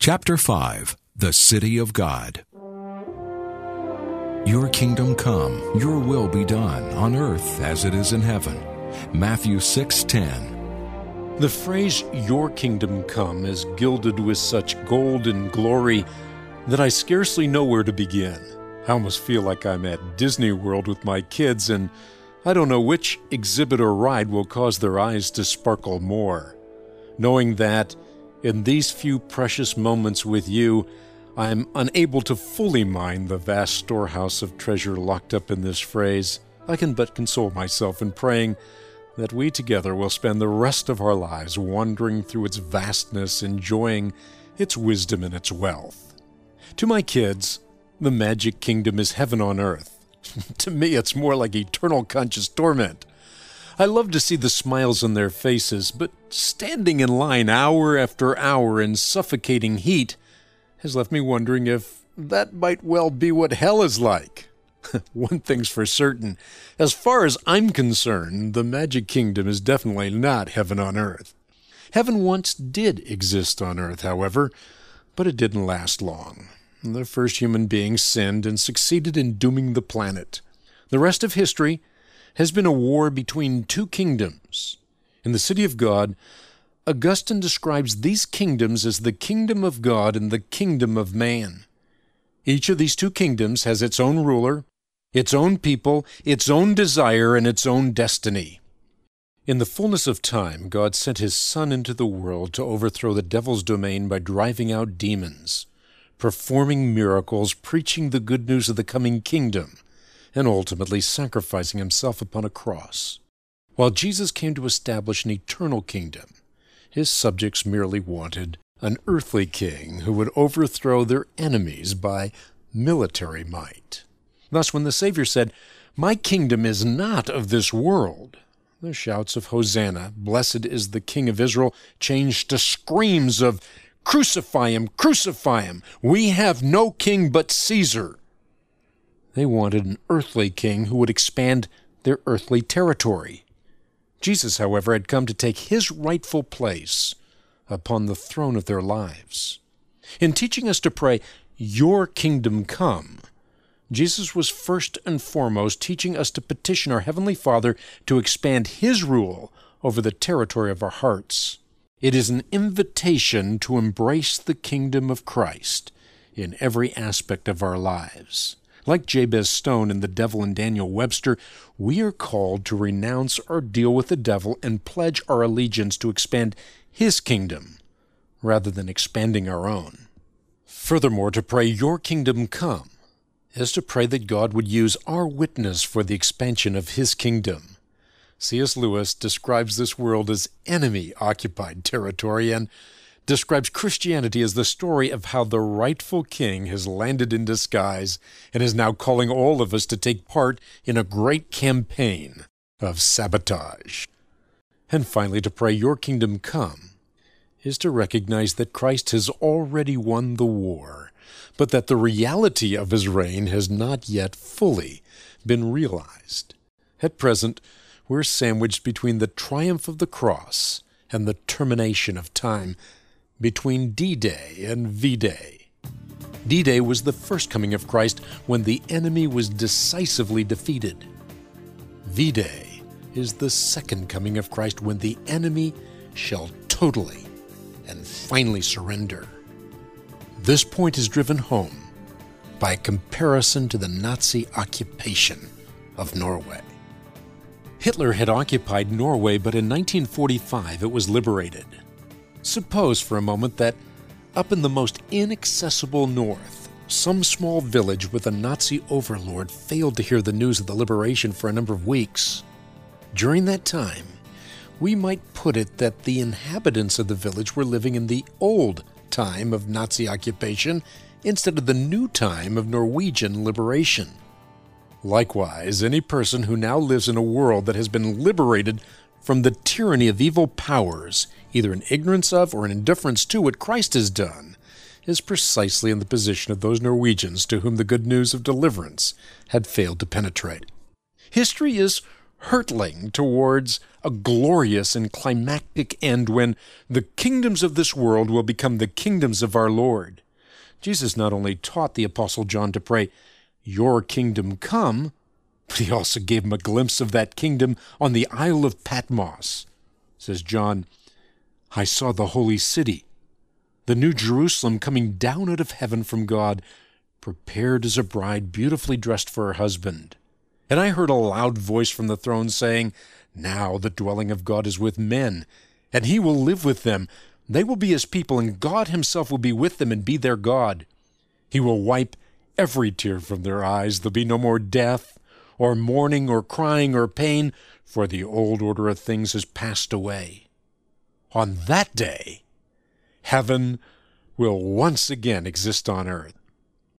Chapter 5, The City of God. Your kingdom come, your will be done, on earth as it is in heaven. Matthew 6:10. The phrase, "your kingdom come," is gilded with such gold and glory that I scarcely know where to begin. I almost feel like I'm at Disney World with my kids, and I don't know which exhibit or ride will cause their eyes to sparkle more. Knowing that, in these few precious moments with you, I am unable to fully mine the vast storehouse of treasure locked up in this phrase, I can but console myself in praying that we together will spend the rest of our lives wandering through its vastness, enjoying its wisdom and its wealth. To my kids, the magic kingdom is heaven on earth. To me, it's more like eternal conscious torment. I love to see the smiles on their faces, but standing in line hour after hour in suffocating heat has left me wondering if that might well be what hell is like. One thing's for certain. As far as I'm concerned, the Magic Kingdom is definitely not heaven on earth. Heaven once did exist on earth, however, but it didn't last long. The first human beings sinned and succeeded in dooming the planet. The rest of history has been a war between two kingdoms. In the City of God, Augustine describes these kingdoms as the kingdom of God and the kingdom of man. Each of these two kingdoms has its own ruler, its own people, its own desire, and its own destiny. In the fullness of time, God sent His Son into the world to overthrow the devil's domain by driving out demons, performing miracles, preaching the good news of the coming kingdom, and ultimately sacrificing Himself upon a cross. While Jesus came to establish an eternal kingdom, His subjects merely wanted an earthly king who would overthrow their enemies by military might. Thus, when the Savior said, "My kingdom is not of this world," the shouts of Hosanna, "Blessed is the King of Israel," changed to screams of, "Crucify him! Crucify him! We have no king but Caesar!" They wanted an earthly king who would expand their earthly territory. Jesus, however, had come to take His rightful place upon the throne of their lives. In teaching us to pray, "Your kingdom come," Jesus was first and foremost teaching us to petition our Heavenly Father to expand His rule over the territory of our hearts. It is an invitation to embrace the kingdom of Christ in every aspect of our lives. Like Jabez Stone in The Devil and Daniel Webster, we are called to renounce our deal with the devil and pledge our allegiance to expand his kingdom rather than expanding our own. Furthermore, to pray, "Your kingdom come," is to pray that God would use our witness for the expansion of His kingdom. C.S. Lewis describes this world as enemy-occupied territory and describes Christianity as the story of how the rightful king has landed in disguise and is now calling all of us to take part in a great campaign of sabotage. And finally, to pray, "Your kingdom come," is to recognize that Christ has already won the war, but that the reality of His reign has not yet fully been realized. At present, we're sandwiched between the triumph of the cross and the termination of time, between D-Day and V-Day. D-Day was the first coming of Christ when the enemy was decisively defeated. V-Day is the second coming of Christ when the enemy shall totally and finally surrender. This point is driven home by a comparison to the Nazi occupation of Norway. Hitler had occupied Norway, but in 1945 it was liberated. Suppose for a moment that up in the most inaccessible north, some small village with a Nazi overlord failed to hear the news of the liberation for a number of weeks. During that time, we might put it that the inhabitants of the village were living in the old time of Nazi occupation instead of the new time of Norwegian liberation. Likewise, any person who now lives in a world that has been liberated from the tyranny of evil powers, either in ignorance of or in indifference to what Christ has done, is precisely in the position of those Norwegians to whom the good news of deliverance had failed to penetrate. History is hurtling towards a glorious and climactic end when the kingdoms of this world will become the kingdoms of our Lord. Jesus not only taught the Apostle John to pray, "Your kingdom come," but he also gave him a glimpse of that kingdom on the Isle of Patmos. Says John, "I saw the holy city, the new Jerusalem, coming down out of heaven from God, prepared as a bride beautifully dressed for her husband. And I heard a loud voice from the throne saying, 'Now the dwelling of God is with men, and he will live with them. They will be his people, and God himself will be with them and be their God. He will wipe every tear from their eyes. There'll be no more death, or mourning, or crying, or pain, for the old order of things has passed away.' On that day, heaven will once again exist on earth.